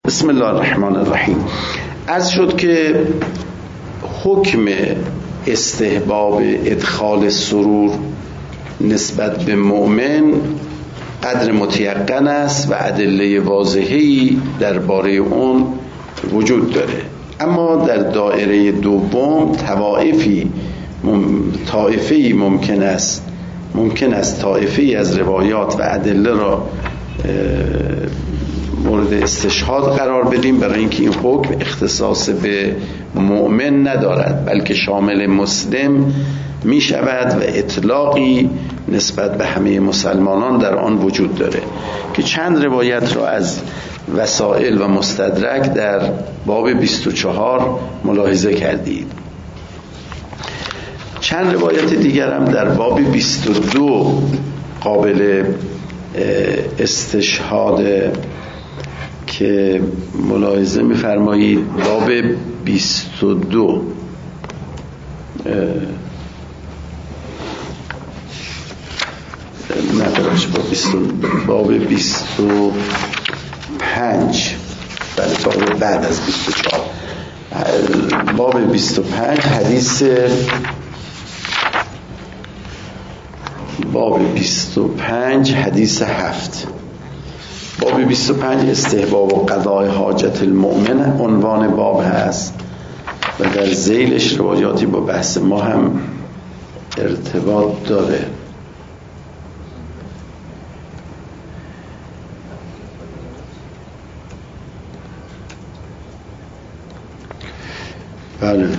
بسم الله الرحمن الرحیم. عرض شد که حکم استحباب ادخال سرور نسبت به مؤمن قدر متیقن است و ادله واضحی درباره اون وجود داره، اما در دایره دوم طائفه‌ای ممکن است طائفه‌ای از روایات و ادله را مورد استشهاد قرار بدیم، برای اینکه این حکم اختصاص به مؤمن ندارد بلکه شامل مسلم می شود و اطلاقی نسبت به همه مسلمانان در آن وجود داره که چند روایت را از وسائل و مستدرک در باب 24 ملاحظه کردید. چند روایت دیگر هم در باب 22 قابل استشهاد که ملاحظه می‌فرمایید. باب 22 باب 25 بله باب بعد از 24 باب 25 حدیث باب 25 حدیث 7. باب 25 استحباب و قضای حاجت المؤمن عنوان باب هست و در ذیلش روایاتی با بحث ما هم ارتباط داره. بله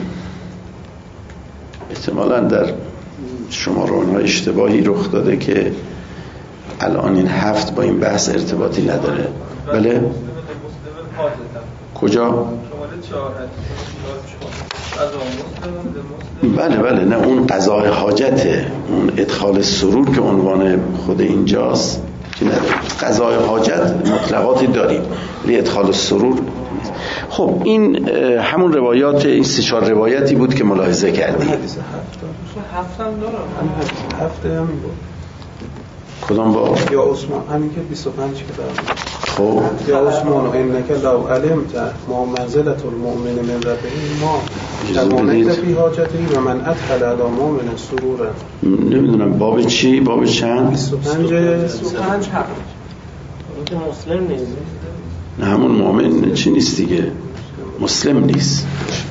احتمالاً در شماره‌های اشتباهی رخ داده که الان این 7 با این بحث ارتباطی نداره. بله کجا؟ بله نه اون قضای حاجته، اون ادخال سرور که عنوان خود اینجاست که نداره. قضای حاجت مطلقاتی داریم ولی ادخال سرور نیست. خب این همون روایات، این 3-4 روایتی بود که ملاحظه کردیم. حدیث 7 هم دارم، حدیث 7 هم بود. کدام با؟ یا عثمان، همین که 25 که دارم. خب یا عثمان انک لو علمت ما منزلة المؤمن من ربه ما تمامت فی حاجته و من ادخل علی مؤمن سرورا. نمیدونم باب چی؟ باب چند؟ 25 حق که مسلم نیست. نه همون مؤمن چی نیست دیگه، مسلم نیست.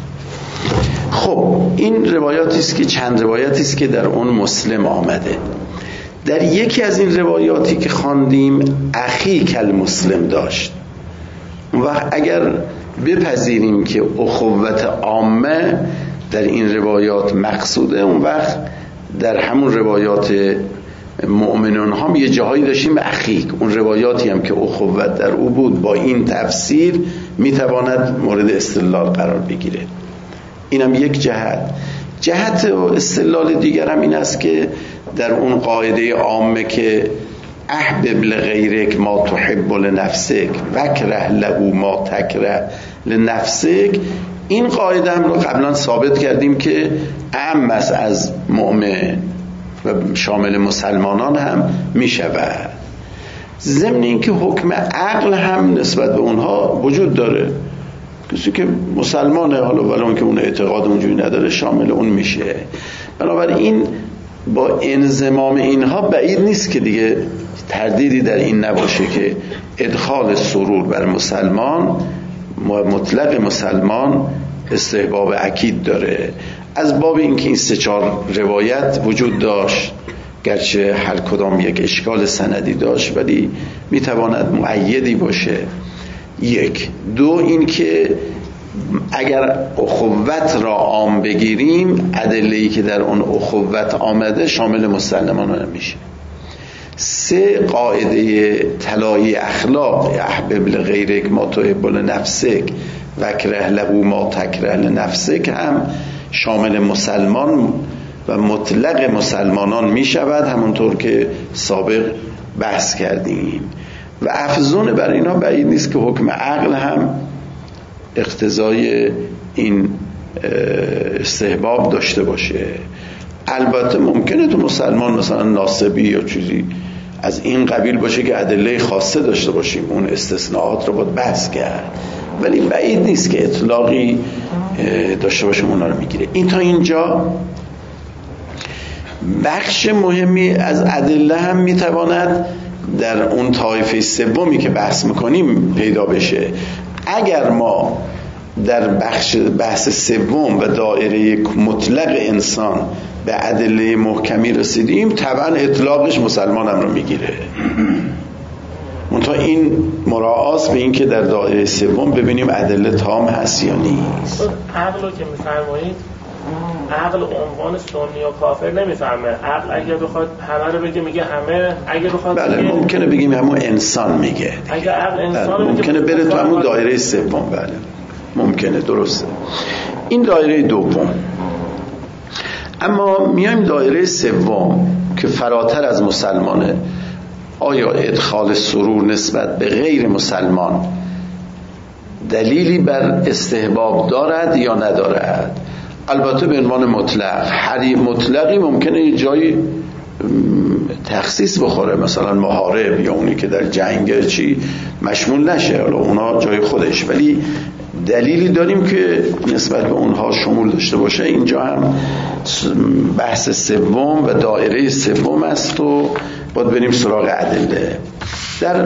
خب این روایاتی است که چند روایتی است که در اون مسلم آمده. در یکی از این روایاتی که خواندیم اخی کل مسلم داشت و اگر بپذیریم که اخوت عامه در این روایات مقصوده، اون وقت در همون روایات مؤمنون هم یه جاهایی داشتیم اخیک، اون روایاتی هم که اخوت در او بود با این تفسیر میتواند مورد استدلال قرار بگیره. اینم یک جهت و استدلال دیگر هم این است که در اون قاعده عامه که احبب لغیرک ما تحب لنفسک وکره له ما تکره لنفسک، این قاعده هم رو قبلا ثابت کردیم که عام است از مؤمن و شامل مسلمانان هم می شود. ضمن این که حکم عقل هم نسبت به اونها وجود داره، کسی که مسلمانه حالا ولی اون که اون اعتقاد اونجوری نداره شامل اون میشه. بنابراین با انضمام اینها بعید نیست که دیگه تردیدی در این نباشه که ادخال سرور بر مسلمان مطلق مسلمان استحباب اکید داره. از باب اینکه این 3-4 روایت وجود داشت، گرچه هر کدام یک اشکال سندی داشت ولی میتواند مؤیدی باشه. 1 2 این که اگر اخوت را عام بگیریم ادله‌ای که در اون اخوت آمده شامل مسلمانان میشه. 3 قاعده طلایی اخلاق احبب لغیرک ما تحب لنفسک وکره له ما تکره لنفسک هم شامل مسلمان و مطلق مسلمانان میشود، همونطور که سابق بحث کردیم. و افزون بر اینا بعید نیست که حکم عقل هم اقتضای این استحباب داشته باشه. البته ممکنه تو مسلمان مثلا ناصبی یا چیزی از این قبیل باشه که ادله خاصه داشته باشیم، اون استثناءات رو باید بحث کرد، ولی بعید نیست که اطلاقی داشته باشیم اونا رو میگیره. این تا اینجا بخش مهمی از ادله هم میتواند در اون طایفه سومی که بحث میکنیم پیدا بشه. اگر ما در بحث سوم و دایره مطلق انسان به ادله محکمی رسیدیم، طبعا اطلاقش مسلمان هم رو میگیره. منتها این مراعاست به این که در دایره سوم ببینیم ادله تام هست یا نیست. عقل رو که میفرمایید، عقل عنوان سنی و کافر نمیفهمه. عقل اگر بخواد همه رو بگه میگه همه، اگر بخواد بله ممکنه بگیم همون انسان میگه، اگر عقل انسان ممکنه بره تو همون دایره سوم. بله ممکنه، درسته. این دایره دوم. اما میایم دایره سوم که فراتر از مسلمانه. آیا ادخال سرور نسبت به غیر مسلمان دلیلی بر استحباب دارد یا ندارد؟ البته به عنوان مطلق. مطلقی ممکنه یه جایی تخصیص بخوره، مثلا محارب یا اونی که در جنگ چی مشمول نشه، حالا اونا جای خودش، ولی دلیلی داریم که نسبت به اونها شمول داشته باشه. اینجا هم بحث سوم و دایره سوم است و باید بریم سراغ ادله. در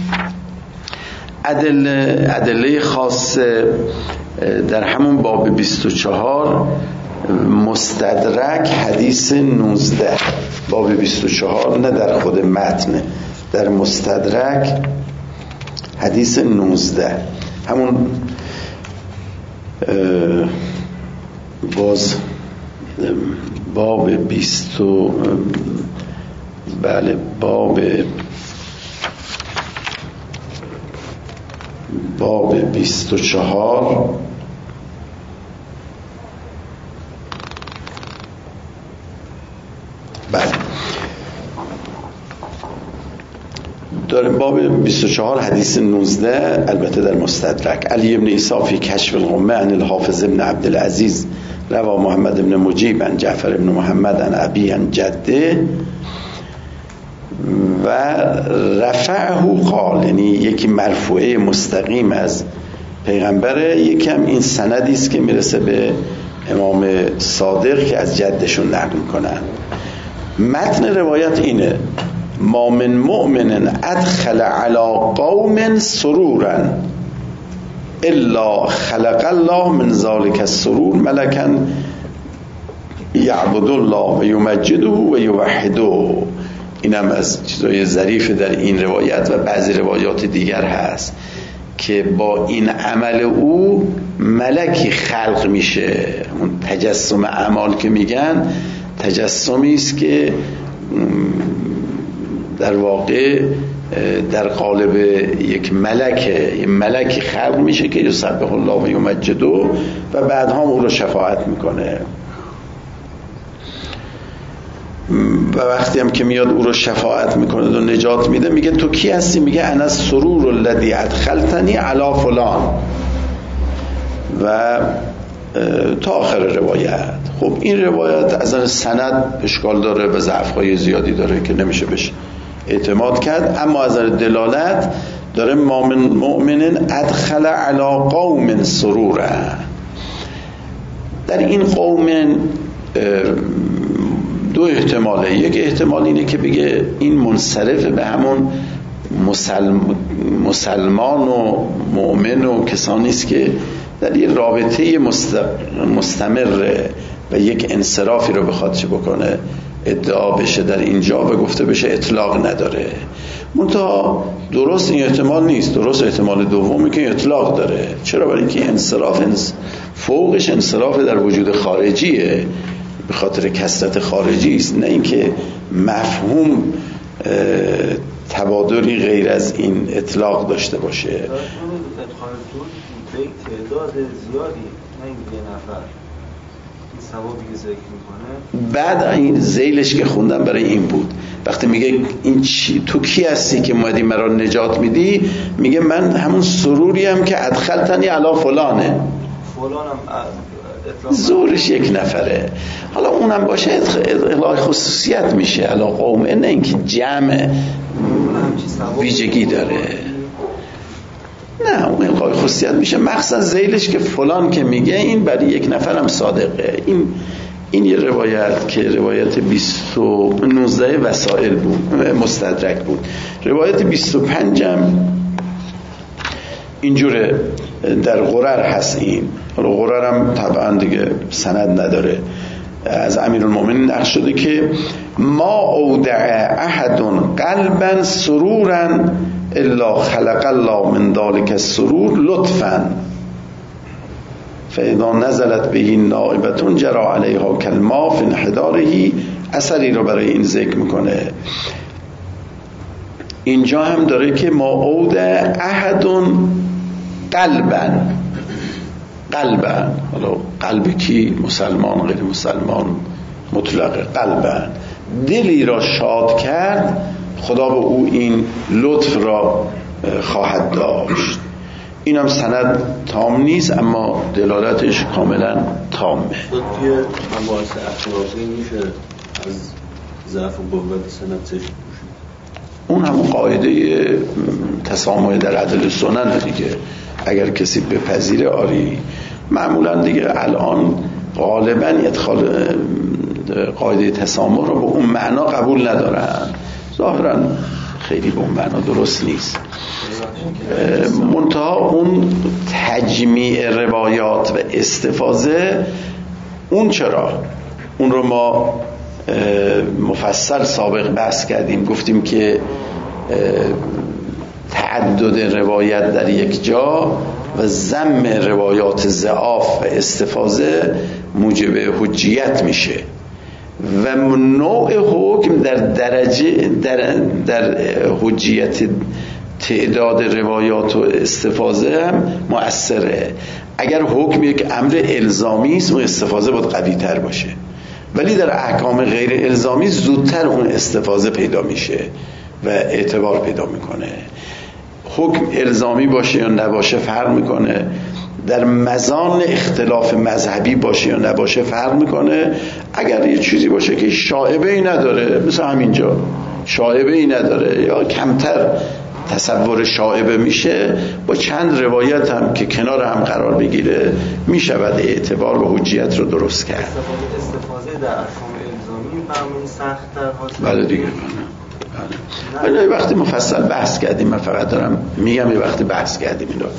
ادله خاص در همون باب 24 مستدرک حدیث 19، باب 24 نه در خود متن، در مستدرک حدیث 19 همون باز باب 20 بله باب 24 بله داره باب 24 حدیث 19 البته در مستدرک. علی ابن عیسی فی کشف الغمه عن الحافظ ابن عبدالعزیز روا محمد ابن مجیب عن جعفر ابن محمد عن ابی عن جده و رفعه قال، یعنی یکی مرفوعه مستقیم از پیغمبره، یکم این سندی است که میرسه به امام صادق که از جدشون نقل میکنن. متن روایت اینه: ما من مؤمن ادخل علی قوم سرورا الا خلق الله من ذلك السرور ملکا یعبد الله و یمجده و یوحده. اینم از چیزای ظریف در این روایت و بعضی روایات دیگر هست که با این عمل او ملکی خلق میشه. اون تجسم اعمال که میگن تجسمی است که در واقع در قالب یک ملکی خلق میشه که یسبح الله و یمجده و بعدها او رو شفاعت میکنه. و وقتی هم که میاد او رو شفاعت میکنه و نجات میده، میگه تو کی هستی؟ میگه انا السرور الذی ادخلتنی علی فلان و تا آخر روایت. خب این روایت از نظر سند اشکال داره و ضعف‌های زیادی داره که نمیشه بهش اعتماد کرد، اما از نظر دلالت داره ما من مؤمن ادخل علی قوم سرورا. در این قوم دو احتماله. یک احتمال اینه که بگه این منصرف به همون مسلمان و مؤمن و کسانی است که در یه رابطه مستمر و یک انصرافی رو بخواد چه بکنه ادعا بشه در اینجا و گفته بشه اطلاق نداره. منتها درست این احتمال نیست. درست احتمال دومی که اطلاق داره. چرا؟ برای اینکه انصراف فوقش انصراف در وجود خارجیه، به خاطر کثرت خارجی است، نه اینکه مفهوم تبادری غیر از این اطلاق داشته باشه. ادخال سرور به تعداد زیادی، نه یه نفر، این ثوابی که ذکر میکنه. بعد این ذیلش که خوندم برای این بود، وقتی میگه این تو کی هستی که اومدی مرا نجات میدی، میگه من همون سروریم که ادخلتنی علی فلانه. فلانم زورش یک نفره. حالا اونم باشه اطلاع خصوصیت میشه علا قومه، نه اینکه جمع ویژگی داره. نه اون القای خصوصیت میشه، مخصوصا ذیلش که فلان که میگه این برای یک نفرم صادقه. این یه روایت که روایت 19 وسائل بود، مستدرک بود. روایت 25 هم اینجوره در غرر هست. این حالا غرر هم طبعا دیگه سند نداره. از امیرالمومنین نقل شده که ما اودع احد قلبا سرورا الا خلق الله من ذلك السرور لطفا فاذا نزلت به نائبه جرى علیها کالماء فی انحداره. اثری رو برای این ذکر میکنه. اینجا هم داره که ما اودع احد قلبا، حالا قلب کی؟ مسلمان، غیر مسلمان، مطلق قلبا، دلی را شاد کرد خدا به او این لطف را خواهد داشت. این هم سند تام نیست اما دلالتش کاملا تامه. توی مباحث اخلاقی میشه از ضعف و قوت سند چشم اون هم قاعده تسامح در عدل سنن دیگه. اگر کسی بپذیره آری. معمولا دیگه الان غالبا ادخال قاعده تسامح رو به اون معنا قبول ندارن. ظاهرا خیلی به اون معنا درست نیست. منتها اون تجمیع روایات و استفاضه، اون چرا؟ اون رو ما مفصل سابق بحث کردیم. گفتیم که تعدد روایت در یک جا و ضم روایات ضعاف و استفاضه موجب حجیت میشه و نوع حکم در درجه در حجیت تعداد روایات و استفاضه هم مؤثره. اگر حکم یک امر الزامی است اون استفاضه باید قوی تر باشه، ولی در احکام غیر الزامی زودتر اون استفاضه پیدا میشه و اعتبار پیدا میکنه. حکم الزامی باشه یا نباشه فرق میکنه، در مزان اختلاف مذهبی باشه یا نباشه فرق میکنه. اگر یه چیزی باشه که شائبه ای نداره، مثل همینجا شائبه ای نداره یا کمتر تصور شائبه میشه، با چند روایت هم که کنار هم قرار بگیره میشود اعتبار و حجیت رو درست کرد. استفاده در احکام الزامی معمولی سخت‌تر هست. بله دیگه. بله. یه وقتی مفصل بحث کردیم، من فقط دارم میگم یه وقتی بحث کردیم این رو.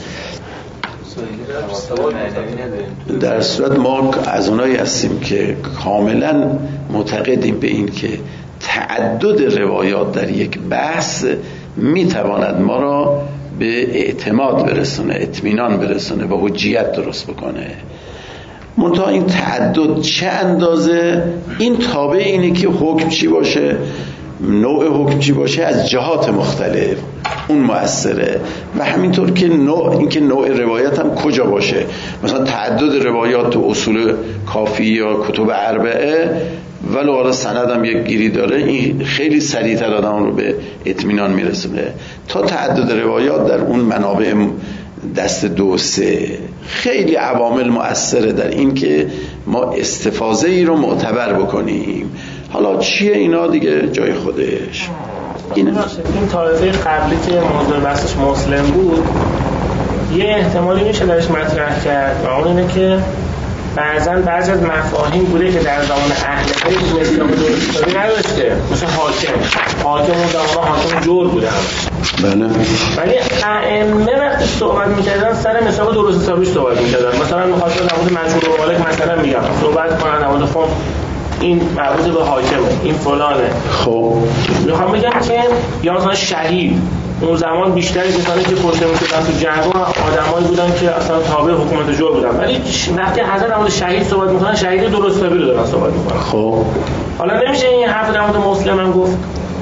در صورت ما از اونایی هستیم که کاملا معتقدیم به این که تعدد روایات در یک بحث میتواند ما را به اعتماد برسونه، اطمینان برسونه و حجیت درست بکنه. منتها این تعدد چه اندازه، این تابع اینه که حکم چی باشه، نوع حکم چی باشه، از جهات مختلف اون مؤثره. و همینطور که اینکه نوع روایت هم کجا باشه. مثلا تعدد روایات تو اصول کافی یا کتب اربعه ولو حالا سند هم یک گیری داره، این خیلی سریعتر آدم رو به اطمینان میرسونه تا تعدد روایات در اون منابع دست 2-3. خیلی عوامل مؤثره در این که ما استفاضه ای رو معتبر بکنیم. حالا چیه اینا دیگه جای خودش. این طایفه قبلی که موضوع بحثش مسلم بود، یه احتمالی میشه درش مطرح کرد و اون اینه که بعضی از مفاهیم بوده که در زمان اهل بیت اسلام درستابی نداشته، مثل حاکم اون زمان حاکم جور بوده هم. بله. ولی ائمه وقتی صحبت میکردن سر مسابقه درست حسابیش صحبت میکردن. مثلا میخواستن نمود مجهول و مالک مثلا میگم صحبت کنن نمود فهم این مربوط به حاکمه، این فلانه. خب میخوام بگم که یا مثلا شهید اون زمان بیشتری کسانی که کشته میشدن تو جنگ‌ها آدمایی بودن که اصلا تابع حکومت جور بودن، ولی وقتی حضرت در مورد شهید صحبت میکنن شهید درستابی رو دارن صحبت میکنن. خب حالا نمیشه این حرف در مورد مسلم هم گفت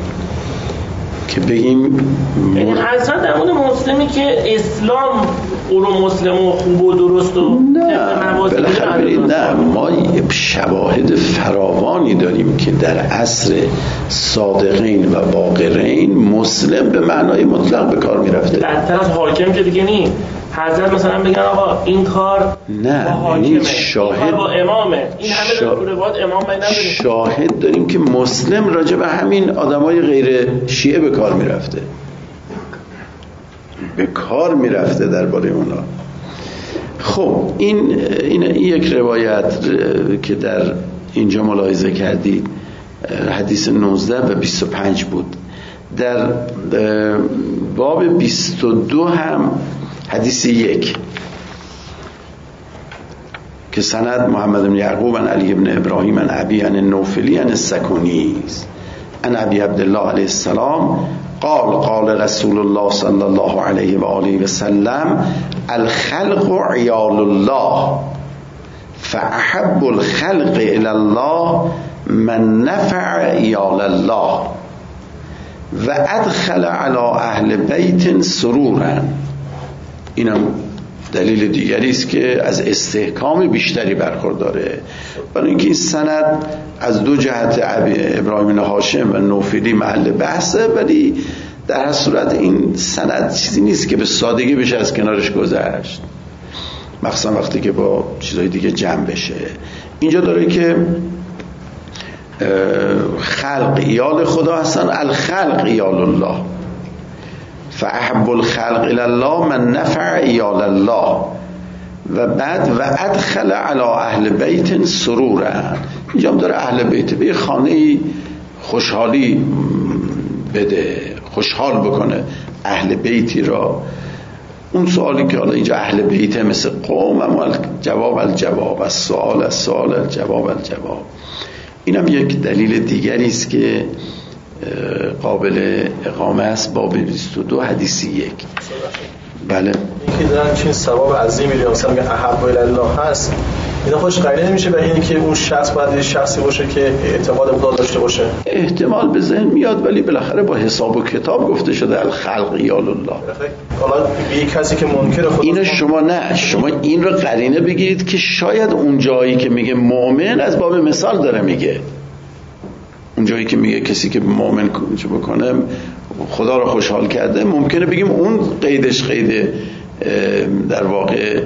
که بگیم یعنی حضرت در مورد مسلمی که اسلام او رو مسلم و خوب و درست و نه ما شواهد فراوانی داریم که در عصر صادقین و باقرین مسلم به معنای مطلق به کار میرفته. بدتر از حاکم که دیگه نی. حضرت مثلا بگن آقا این کار نه با حاکمه، شاهد با امامه، این همه رو روایت امام باید نداریم. شاهد داریم که مسلم راجع به همین آدمای غیر شیعه به کار میرفته، به کار میرفته درباره اونا. خب این یک روایت که در اینجا ملاحظه کردید حدیث 19 و 25 بود. در باب 22 هم حدیث 1 که سند محمد بن یعقوب عن علی بن ابراهیم عن ابی عن النوفلی عن السکونی عن ابی عبدالله علیه السلام قال رسول الله صلی الله علیه و آله و سلم الخلق عیال الله فاحب الخلق الی الله من نفع عیال الله و ادخل علی اهل بیت سرورا. اینم دلیل دیگری است که از استحکام بیشتری برخورداره، برای اینکه این سند از دو جهت ابراهیم بن هاشم و نوفلی محل بحثه، ولی در هر صورت این سند چیزی نیست که به سادگی بشه از کنارش گذشت، مخصوصا وقتی که با چیزهای دیگه جمع بشه. اینجا داره که خلق ایال خدا هستن، الخلق ایال الله فاحب الخلق الی الله من نفع ایال الله و بعد و ادخل علی اهل بیت سرورا. اینجا هم داره اهل بیت به خانه خوشحالی بده، خوشحال بکنه اهل بیتی را. اون سوالی که حالا اینجا اهل بیت مثل قوم، اما جواب الجواب، از سوال الجواب الجواب. اینم یک دلیل دیگری است که قابل اقامه است. باب 22 حدیث 1. بله اینکه دارن چین ثواب عظیمی رو مثلا میگه احب الی الله هست، اینا خوش قرینه نمیشه به اینکه اون شخص باید شخصی باشه که اعتقاد خدا داشته باشه؟ احتمال به ذهن میاد، ولی بالاخره با حساب و کتاب گفته شده الخلق یال الله. حالا به یک کسی که منکر خدا، اینو شما این رو قرینه بگیرید که شاید اون جایی که میگه مؤمن از باب مثال داره میگه، اون جایی که میگه کسی که مؤمن چه بکنه خدا رو خوشحال کرده، ممکنه بگیم اون قیدش قید در واقع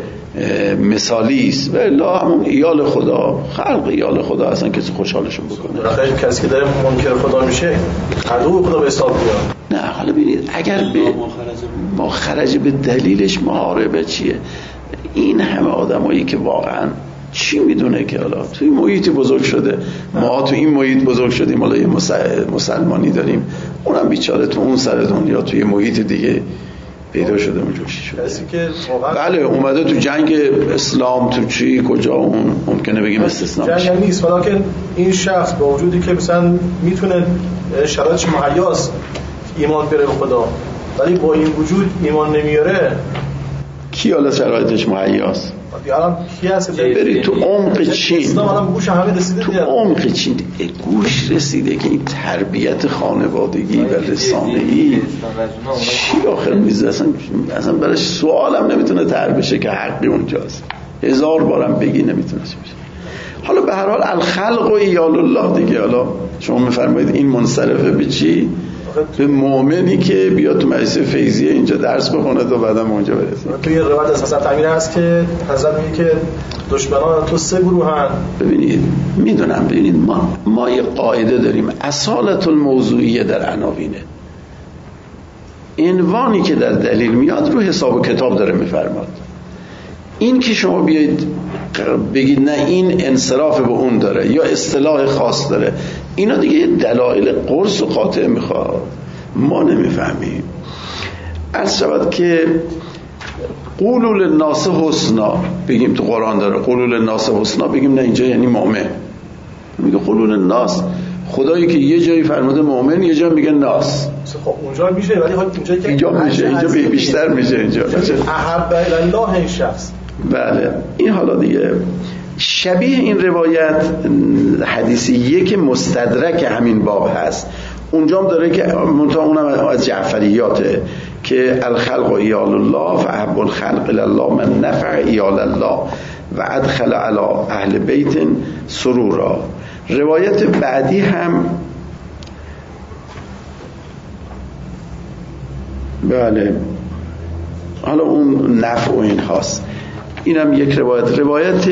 مثالی است، ولی همون ایال خدا، خلق ایال خدا اصلا کسی خوشحالشون بکنه. آخه کسی که داره منکر خدا میشه عدو خدا به حساب میاد. نه حالا ببینید اگر به ما خرج به دلیلش محاربه چیه؟ این همه آدمایی که واقعا چی میدونه که حالا توی محیطی بزرگ شده، ما تو این محیط بزرگ شدیم، حالا یه مسلمانی داریم، اونم بیچاره تو اون سر دنیا توی محیط دیگه پیدا شده اونجا چی شده. کسی که بله اومده تو جنگ اسلام تو چی کجا، اون ممکنه بگیم استثناء جنگ نیست، ولی این شخص با وجودی که مثلا میتونه شرایطش مهیاست ایمان بیاره به خدا، ولی با این وجود ایمان نمیاره، کی حالا شرایطش مهیاست؟ الان کی هست برید تو عمق چین، اسلام الان به گوش همه رسیده، تو عمق چین گوش رسیده که این تربیت خانوادگی و رسانه‌ای چی آخر میزه، اصلا براش سوالم نمیتونه طرح بشه که حقی اونجاست، 1000 بارم بگی نمیتونه بشه. حالا به هر حال الخلق و ایال الله دیگه، حالا شما میفرمایید این منصرفه به چی؟ به مؤمنی که بیاد تو مجلس فیضیه اینجا درس بخونه تا بعدم اونجا برسه. توی روایت از حضرت امیر هست که حضرت میگه که دشمنان تو 3 گروهن. ببینید میدونم، ببینید ما یه قاعده داریم، اصالت الموضوعیه در عناوینه، عنوانی که در دلیل میاد رو حساب و کتاب داره میفرماد. این که شما بیاید بگید نه این انصراف به اون داره یا اصطلاح خاص داره، اینا دیگه دلایل قرص و قاطع میخواد، ما نمیفهمیم. عرض شود که قولوا للناس حسنا بگیم تو قرآن داره، قولوا للناس حسنا بگیم نه اینجا یعنی مؤمن، میگه قولوا للناس، خدایی که یه جایی فرموده مؤمن یه جا میگه ناس. خب اونجا میشه، ولی اینجا میشه، اینجا بیشتر میشه، اینجا احب الله این شخص. بله این حالا دیگه شبیه این روایت حدیث 1 مستدرک همین باب هست، اونجا هم داره که منتها اونم از جعفریاته که الخلق ایال الله فاحب الخلق الی الله من نفع ایال الله و ادخل علی اهل بیت سرورا. روایت بعدی هم بله حالا اون نفع و این هاست. اینم یک روایت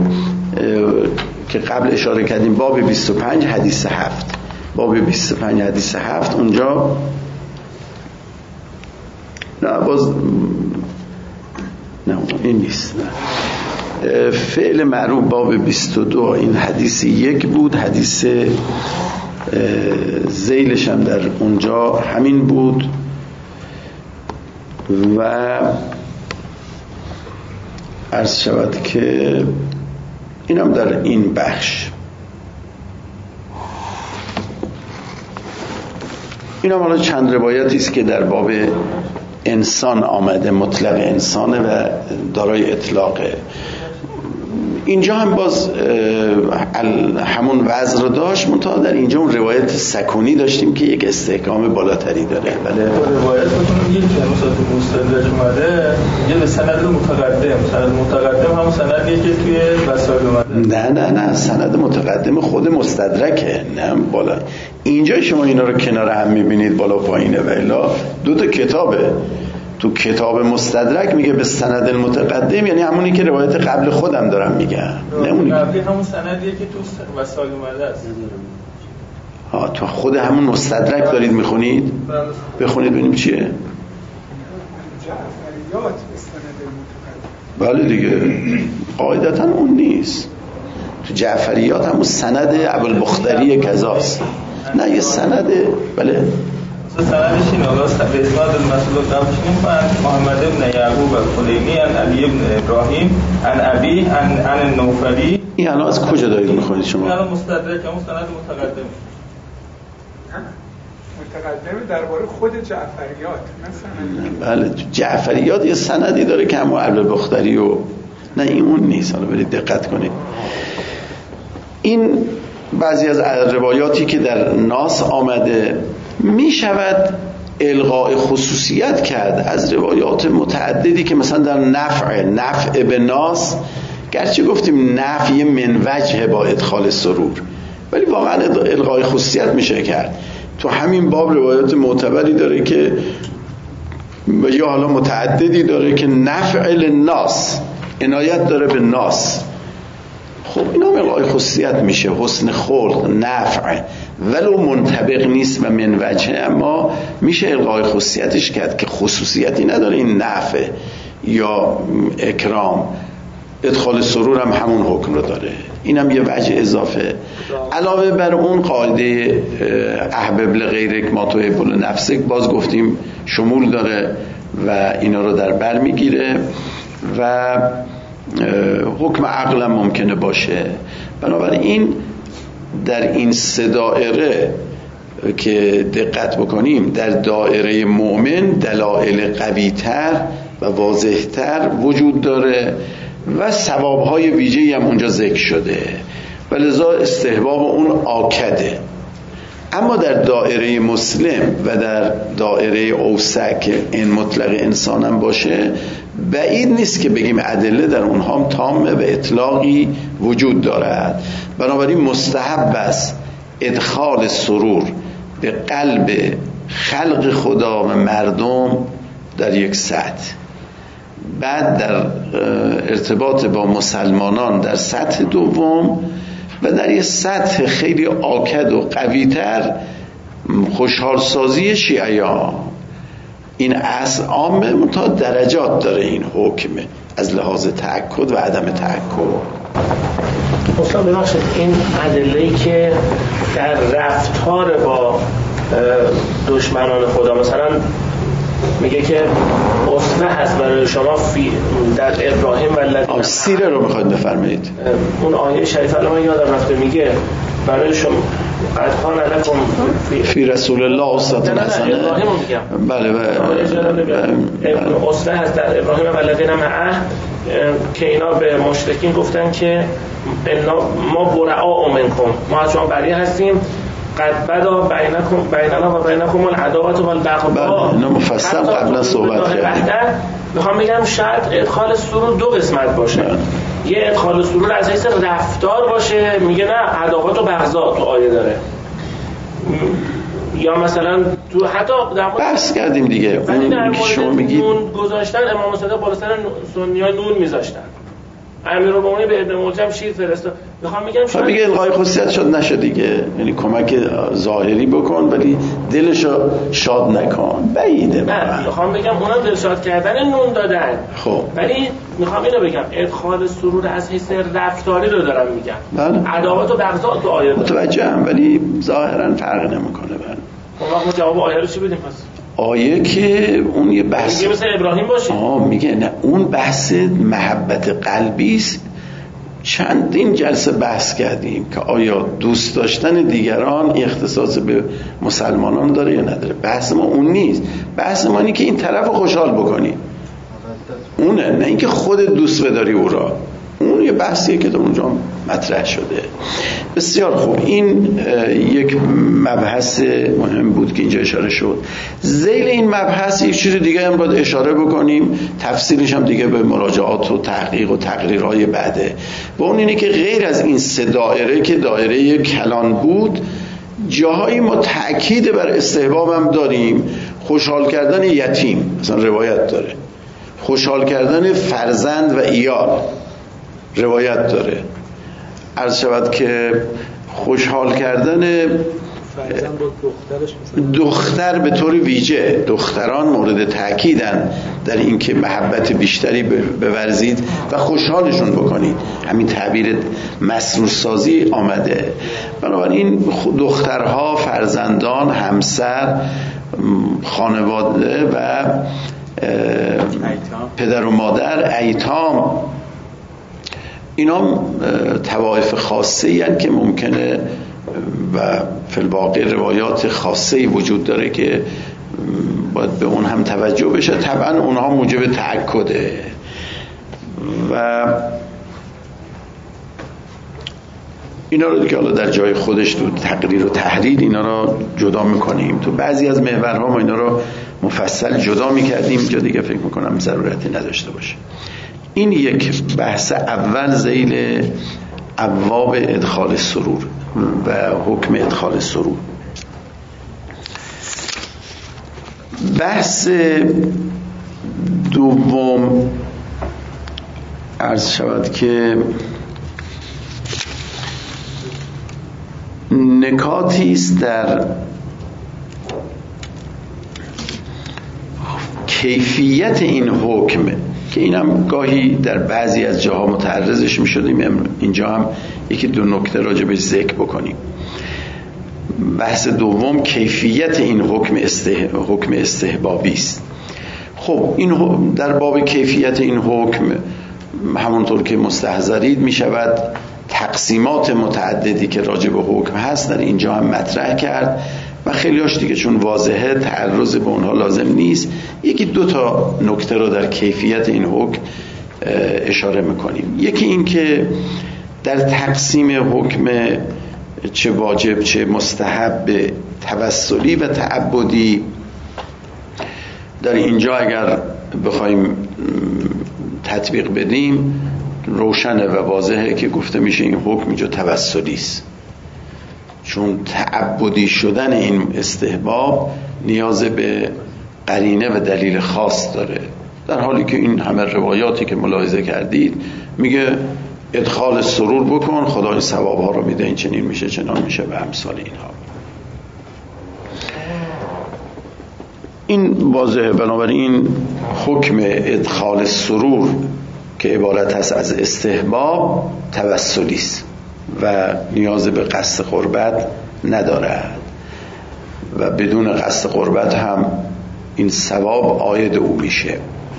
که قبل اشاره کردیم، باب 25 حدیث 7. باب 25 حدیث 7 اونجا نه این نیست، نه. فعل معروف باب 22 این حدیث 1 بود، حدیث ذیلش هم در اونجا همین بود و عرض شود که اینم در این بخش. اینم حالا چند روایتی است که در باب انسان آمده، مطلق انسانه و دارای اطلاقه. اینجا هم باز همون وضع رو داشت، منتها در اینجا اون روایت سکونی داشتیم که یک استحکام بالاتری داره. بله روایت بتونم یک مثلا تو مستدرک اومده یه به سند متقدم همون سندیه که توی وسائل اومده. نه سند متقدم خود مستدرکه، نه بالا. اینجا شما اینا رو کنار هم میبینید بالا پایینه، ولی دو تا کتابه. تو کتاب مستدرک میگه به سند متقدم، یعنی همونی که روایت قبل خودم دارم میگم، نه اونی قبلی همون سندیه که تو وسائل اومده است. تو خود همون مستدرک دارید میخونید؟ بخونید ببینیم چیه. جعفریات به سند متقدم. بله دیگه قاعدتا اون نیست. تو جعفریات همون سند ابوالبختری کذاست، نه یه سند. بله سندش این آغاز به اسناد المسئول قبلش میفرد محمد ابن یعقوب الکلینی عن علی ابن ابراهیم عن ابی عن النوفلی. این الان از کجا دارید میخونید شما؟ این الان مستدرک همون سند متقدم. متقدم درباره خود جعفریات مثلا. بله جعفریات یه سندی داره که همون ابوالبختری و نه این اون نیست. حالا برید دقت کنید. این بعضی از روایاتی که در ناس آمده می شود الغاء خصوصیت کرد از روایات متعددی که مثلا در نفع به ناس، گرچه گفتیم نفی من وجه با ادخال سرور، ولی واقعا الغاء خصوصیت میشه کرد. تو همین باب روایات معتبری داره که یا حالا متعددی داره که نفع للناس، عنایت داره به ناس. خب اینا الغاء خصوصیت میشه، حسن خلق، نفع، ولو منطبق نیست و من وجه، اما میشه الغاء خصوصیتش کرد که خصوصیتی نداره این نفع یا اکرام. ادخال سرور هم همون حکم رو داره. اینم یه وجه اضافه. علاوه بر اون قاعده احبب لغیرک ما تحب لنفسک باز گفتیم شمول داره و اینا رو در بر میگیره و حکم عقل هم ممکنه باشه. بنابراین در این سه دایره که دقت بکنیم، در دایره مؤمن دلایل قوی‌تر و واضح‌تر وجود داره و ثواب‌های ویژه‌ای هم اونجا ذکر شده و لذا استحباب اون آکده. اما در دایره مسلم و در دایره اوسع که این مطلق انسان هم باشه، بعید نیست که بگیم ادله در اونها هم تامه و اطلاقی وجود دارد. بنابراین مستحب است ادخال سرور به قلب خلق خدا و مردم در یک سطح، بعد در ارتباط با مسلمانان در سطح دوم و در یک سطح خیلی آکد و قوی‌تر خوشحالسازی شیعیان. این اصل عامه منتها درجات داره این حکم از لحاظ تأکد و عدم تأکد. اصلا ببخشید این ادله‌ای که در رفتار با دشمنان خدا مثلا میگه که اصله هست برای شما در ابراهیم و الذین سیره رو میخواید بفرمایید. اون آیه شریف الان من یادم رفته، میگه برای شما قد کان لکم فی رسول الله اسوة حسنه. بله اصله هست در ابراهیم و الذین معه که اینا به مشرکین گفتن که ما برعاء منکم، ما از شما بری هستیم، قد بدا بیننا و بینکم العداوة والبغضاء. اینا مفصل قبلا صحبت کردیم. میخوام بگم شاید ادخال سرور دو قسمت باشه. یه ادخال سرور از حیث رفتار باشه، میگه نه عداوت و بغضا تو آیه داره، یا مثلا تو حتی در مورد بحث کردیم دیگه، ولی در اون که شما میگید نون گذاشتن امام صادق بالا سر سنی‌ها نون میذاشتن، امیرالمومنین به ابن ملجم شیر فرستاد. میخوام بگم خب دیگه الغای خصوصیت شد نشه دیگه، یعنی کمک ظاهری بکن ولی دلشو شاد نکن، بعیده. نه میخوام بگم اونا دلشاد کردن نون دادن. خب ولی میخوام اینو بگم ادخال سرور از حیث رفتاری رو دارم میگم. بله. عداوت و بغضا تو آیه متوجهم ولی ظاهرا فرق نمیکنه. بله. اون وقت جواب آیه رو چی بدیم پس؟ آیه که اون یه بحث میگه مثل ابراهیم باشه. میگه نه، اون بحث محبت قلبی است. چندین جلسه بحث کردیم که آیا دوست داشتن دیگران اختصاص به مسلمانان داره یا نداره. بحث ما اون نیست، بحث ما اینه که این طرف رو خوشحال بکنی، اونه، نه اینکه خودت دوست بداری او را. اون یه بحثیه که در اونجا مطرح شده. بسیار خوب، این یک مبحث مهم بود که اینجا اشاره شد. ذیل این مبحث یک چیز دیگه هم باید اشاره بکنیم، تفصیلش هم دیگه به مراجعات و تحقیق و تقریرهای بعده. و اون اینه که غیر از این سه دایره که دایره کلان بود، جاهایی ما تأکید بر استحباب هم داریم. خوشحال کردن یتیم مثلا روایت داره، خوشحال کردن فرزند و عیال روایت داره. عرض شود که خوشحال کردن دختر به طور ویژه، دختران مورد تأکیدن در اینکه محبت بیشتری بورزید و خوشحالشون بکنید. همین تعبیر مسرور سازی آمده. بنابراین دخترها، فرزندان، همسر، خانواده و پدر و مادر، ایتام، اینا طوایف خاصه هستند که ممکنه و فی الواقع روایات خاصه وجود داره که باید به اون هم توجه بشه. طبعا اونها موجب تأکده و اینا رو که حالا در جای خودش تو تقریر و تحلیل اینا رو جدا میکنیم. تو بعضی از محورها ما اینا رو مفصل جدا میکردیم، جا دیگه فکر میکنم ضرورتی نداشته باشه. این یک بحث اول ذیل ابواب ادخال سرور و حکم ادخال سرور. بحث دوم عرض شود که نکاتی است در کیفیت این حکم که اینم گاهی در بعضی از جاها متعرضش می شدیم، اینجا هم یکی دو نکته راجبش ذکر بکنیم. بحث دوم کیفیت این حکم استحبابی است. خب این در باب کیفیت این حکم همونطور که مستحضرید می شود تقسیمات متعددی که راجب حکم هست در اینجا هم مطرح کرد و خیلی هاش دیگه چون واضحه تعرض به اونها لازم نیست. یکی دو تا نکته رو در کیفیت این حکم اشاره میکنیم. یکی این که در تقسیم حکم چه واجب چه مستحب توسلی و تعبدی در اینجا اگر بخوایم تطبیق بدیم روشنه و واضحه که گفته میشه این حکم اینجا توسلی است، چون تعبدی شدن این استحباب نیاز به قرینه و دلیل خاص داره، در حالی که این همه روایاتی که ملاحظه کردید میگه ادخال سرور بکن خدا این ثواب ها رو میده، این چنین میشه چنان میشه و امثال اینها. این واضحه. بنابراین حکم ادخال سرور که عبارت هست از استحباب توسلی است و نیاز به قصد قربت ندارد و بدون قصد قربت هم این ثواب عاید او میشه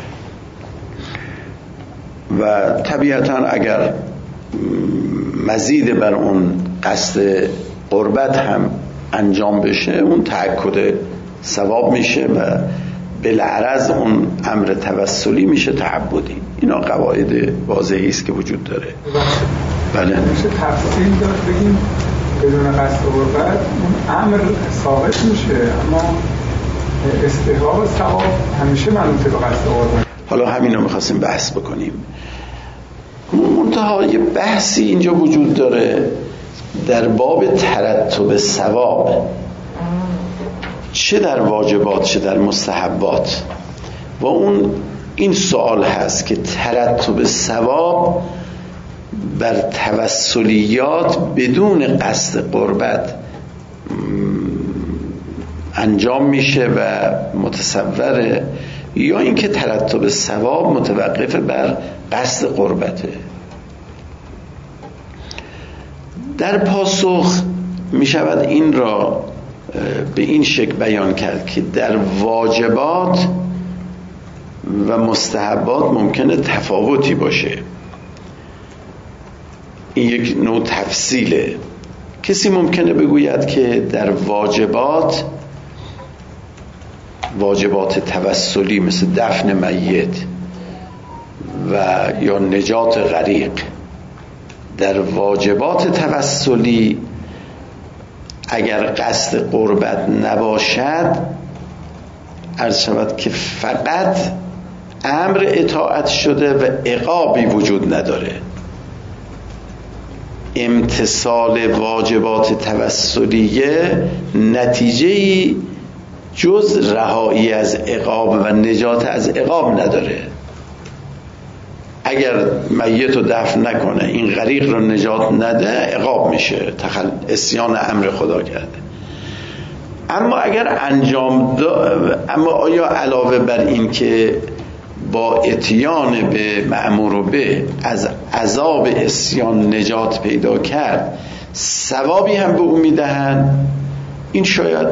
و طبیعتا اگر مزید بر اون قصد قربت هم انجام بشه اون تأکد ثواب میشه و بالعرض اون امر توسلی میشه تعبدی. اینا قواعد واضحی است که وجود داره. بله میشه تفصیل داد بگیم بدون قصد قربت اون امر ثابت میشه اما استحباب ثواب همیشه منوط به قصد قربت. حالا همین رو میخواستیم بحث بکنیم. منتها یه بحثی اینجا وجود داره در باب ترتب ثواب. چه در واجبات چه در مستحبات. و این سوال هست که ترتب ثواب بر توسلیات بدون قصد قربت انجام میشه و متصوره، یا اینکه ترتب ثواب متوقف بر قصد قربته. در پاسخ میشود این را به این شکل بیان کرد که در واجبات و مستحبات ممکنه تفاوتی باشه. این یک نوع تفصیله. کسی ممکنه بگوید که در واجبات توسلی مثل دفن میت و یا نجات غریق، در واجبات توسلی اگر قصد قربت نباشد، عرض شود که فقط امر اطاعت شده و عقابی وجود نداره. امتثال واجبات توسلیه نتیجه‌ای جز رهایی از عقاب و نجات از عقاب نداره. اگر میت رو دفن نکنه، این غریق رو نجات نده، عقاب میشه، عصیان امر خدا کرده. اما اگر اما آیا علاوه بر این که با اتیان به مأمور به از عذاب عصیان نجات پیدا کرد، ثوابی هم به او میدهن؟ این شاید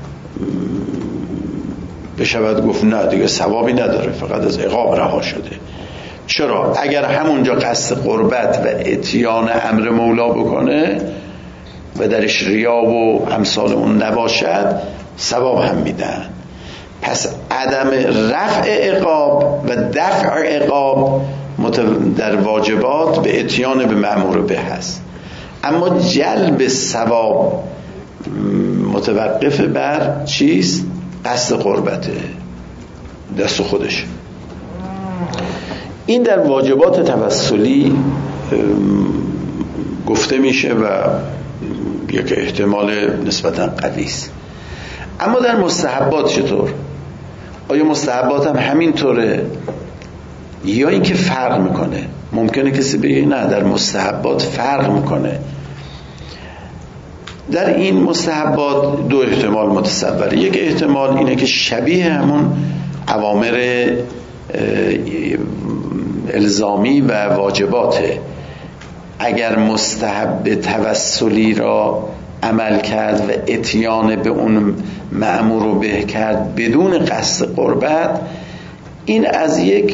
بشود گفت نه دیگه ثوابی نداره، فقط از عقاب رها شده. چرا؟ اگر همونجا قصد قربت و اتیان امر مولا بکنه و درش ریا و امثال اون نباشد، ثواب هم میدن. پس عدم رفع عقاب و دفع عقاب در واجبات به اتیان به مأمور به هست، اما جلب ثواب متوقف بر چیست؟ قصد قربته، دست خودش. این در واجبات توسلی گفته میشه و یک احتمال نسبتا قوی است. اما در مستحبات چطور؟ آیا مستحبات هم همین طوره یا اینکه فرق میکنه؟ ممکنه کسی بگه نه، در مستحبات فرق میکنه. در این مستحبات دو احتمال متصوره. یک احتمال اینه که شبیه همون اوامر الزامی و واجباته. اگر مستحب توسلی را عمل کرد و اتیان به اون مأمور رو به کرد بدون قصد قربت، این از یک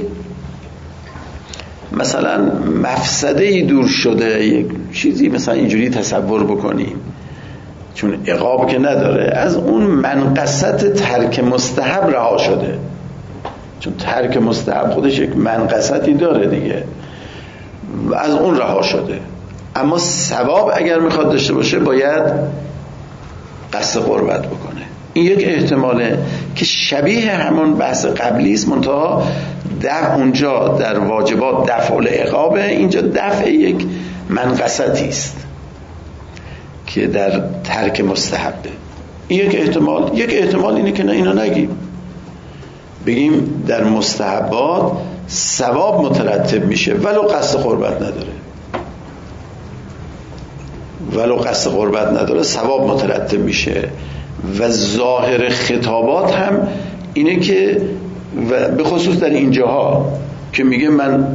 مثلا مفسده‌ای دور شده، یک چیزی مثلا اینجوری تصور بکنیم، چون عقاب که نداره، از اون منقصت ترک مستحب رها شده. چون ترک مستحب خودش یک منقصتی داره دیگه، و از اون رها شده. اما ثواب اگر میخواد داشته باشه باید قصد قربت بکنه. این یک احتماله که شبیه همون بحث قبلی است، منتها اونجا در واجبات دفع العقابه، اینجا دفع یک منقصتی است که در ترک مستحبه. این یک احتمال. یک احتمال اینه که نه، اینو نگیم، بگیم در مستحبات ثواب مترتب میشه ولو قصد قربت نداره، ثواب مترتب میشه. و ظاهر خطابات هم اینه که به خصوص در اینجاها که میگه من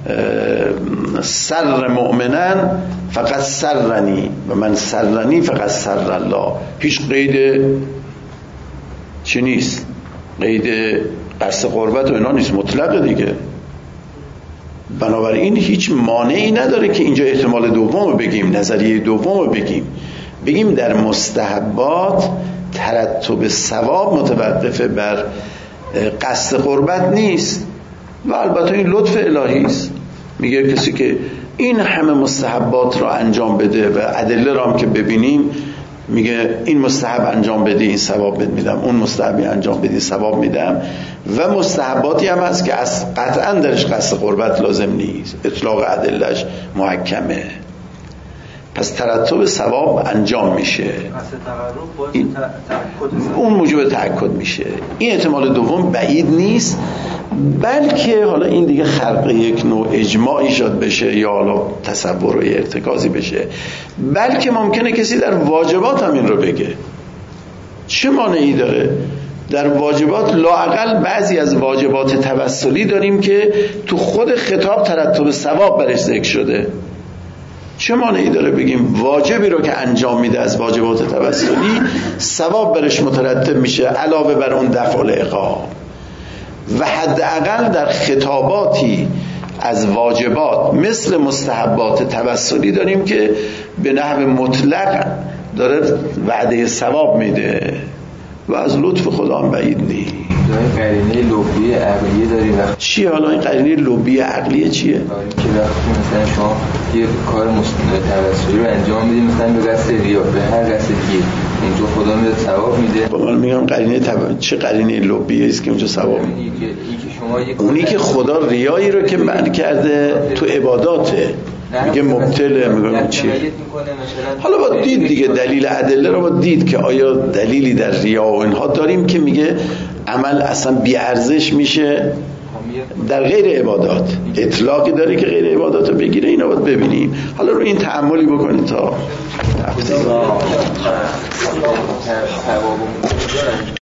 سر مؤمنن فقط سرنی و من سرنی فقط سر الله، هیچ قید چی نیست، قید قصد قربت و اینا نیست، مطلقه دیگه. بنابراین هیچ مانعی نداره که اینجا احتمال دوم بگیم، نظریه دوم بگیم در مستحبات ترتب ثواب متوقف بر قصد قربت نیست. و البته این لطف الهی است، میگه کسی که این همه مستحبات را انجام بده و ادله را هم که ببینیم، میگه این مستحب انجام بدی این ثواب بد میدم، اون مستحبی انجام بدی ثواب میدم. و مستحباتی هم هست که قطعا درش قصد قربت لازم نیست، اطلاق ادلهش محکمه. پس ترتب ثواب انجام میشه، اون موجب تأکد میشه. این احتمال دوم بعید نیست، بلکه حالا این دیگه خلق یک نوع اجماع ایجاد بشه یا حالا تصور و ارتکازی بشه، بلکه ممکنه کسی در واجبات هم این رو بگه. چه مانعی داره؟ در واجبات لااقل بعضی از واجبات توسلی داریم که تو خود خطاب ترتب ثواب برش ذکر شده. چه مانعی داره بگیم واجبی رو که انجام میده از واجبات توسلی ثواب برش مترتب میشه علاوه بر اون دفع العقاب. و حداقل در خطاباتی از واجبات مثل مستحبات توسلی داریم که به نحو مطلق داره وعده ثواب میده و از لطف خدا هم بعید نیست. قرینه لبی عقلیه داریم. چیه حالا این قرینه لبی عقلیه چیه؟ که وقتی مثلا شما یه کار توسلی رو انجام میدید مثلا به قصد ریا، به هر قصد دیگه، اونجا خدا میاد ثواب میده. با من میگم قرینه چه قرینه لبیه است که اونجا ثواب میده؟ اونی که خدا ریایی رو که منع کرده تو عباداته، میگه مبتله، میگه چیه؟ حالا با دید دیگه، دلیل ادله رو با دید که آیا دلیلی در ریا و اینها داریم که میگه عمل اصلا بی ارزش میشه در غیر عبادات. اطلاقی داره که غیر عبادات رو بگیره؟ اینا باید ببینیم. حالا رو این تأملی بکنید تا